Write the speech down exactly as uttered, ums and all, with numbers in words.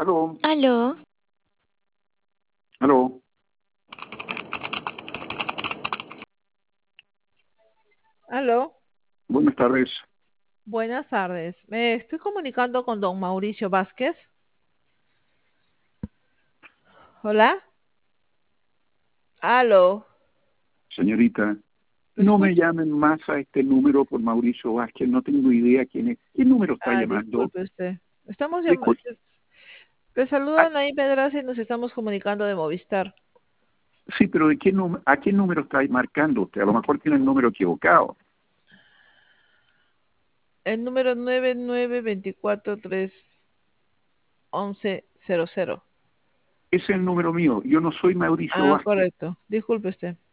Aló, Aló, aló, Aló, buenas tardes. buenas tardes. Me estoy comunicando con don Mauricio Vázquez. Hola, aló, Señorita, ¿me no me escucha? llamen más a este número por Mauricio Vázquez, no tengo idea quién es. ¿Qué número está Ah, llamando? disculpe usted. Estamos llamando. Discul- Le ah, saluda Naim Pedraza y nos estamos comunicando de Movistar. sí, pero ¿de qué número, a qué número está marcando usted? A lo mejor tiene el número equivocado. El número nueve nueve dos cuatro tres once cero cero. Ese es el número mío. Yo no soy Mauricio Ah, Vázquez. correcto. Disculpe usted.